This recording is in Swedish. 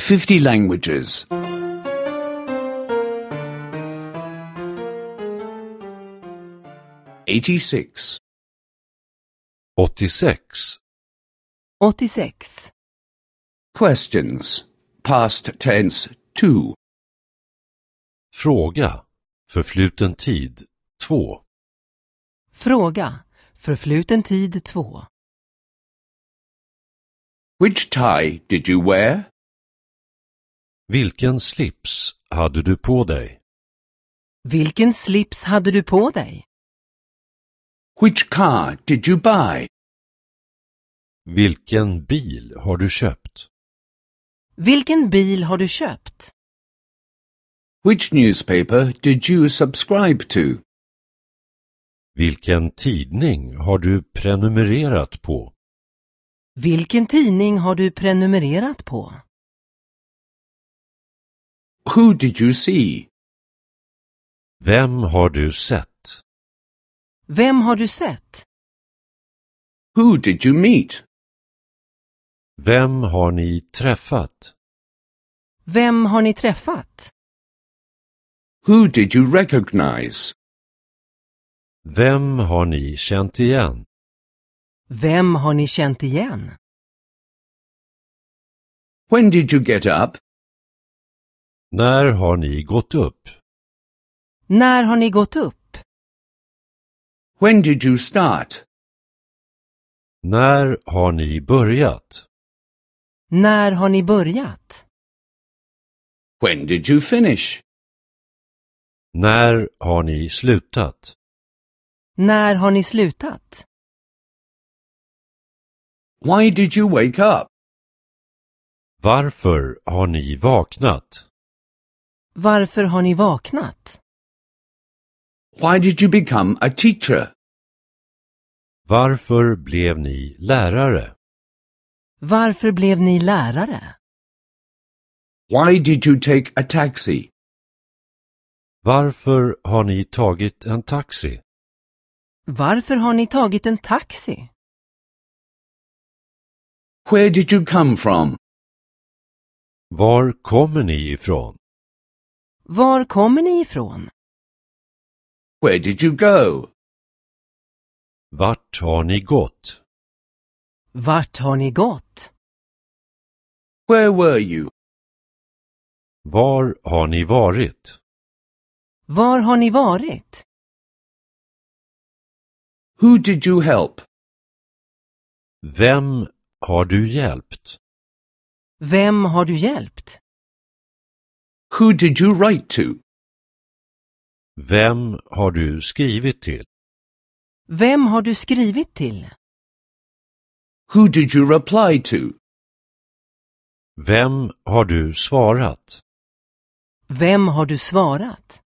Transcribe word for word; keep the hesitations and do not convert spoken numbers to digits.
fifty languages. eighty-six. åttiosex. åttiosex. Questions. Past tense two. Fråga. Förfluten tid två. Fråga. Förfluten tid två. Which tie did you wear? Vilken slips hade du på dig? Vilken slips hade du på dig? Which car did you buy? Vilken bil har du köpt? Vilken bil har du köpt? Which newspaper did you subscribe to? Vilken tidning har du prenumererat på? Vilken tidning har du prenumererat på? Who did you see? Vem har du sett? Vem har du sett? Who did you meet? Vem har ni träffat? Vem har ni träffat? Who did you recognize? Vem har ni känt igen? Vem har ni känt igen? When did you get up? När har ni gått upp? När har ni gått upp? When did you start? När har ni börjat? När har ni börjat? When did you finish? När har ni slutat? När har ni slutat? Why did you wake up? Varför har ni vaknat? Varför har ni vaknat? Why did you become a teacher? Varför blev ni lärare? Varför blev ni lärare? Why did you take a taxi? Varför har ni tagit en taxi? Varför har ni tagit en taxi? Where did you come from? Var kommer ni ifrån? Var kommer ni ifrån? Where did you go? Vart har ni gått? Vart har ni gått? Where were you? Var har ni varit? Var har ni varit? Who did you help? Vem har du hjälpt? Vem har du hjälpt? Who did you write to? Vem har du skrivit till? Vem har du skrivit till? Who did you reply to? Vem har du svarat? Vem har du svarat?